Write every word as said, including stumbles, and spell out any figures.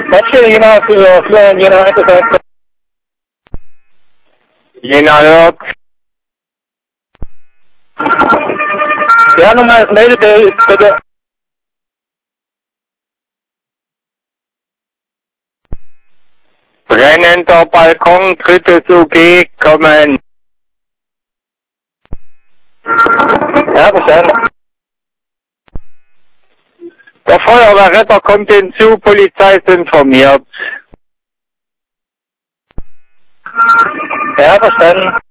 Warte, Jena für Florian, Jena eins. Jena hört. Ja, nochmal das Meldebild, bitte. Brennender Balkon, drittes U G, kommen. Ja, verstanden. Der Feuerwehrretter kommt hinzu, Polizei ist informiert. Ja, verstanden.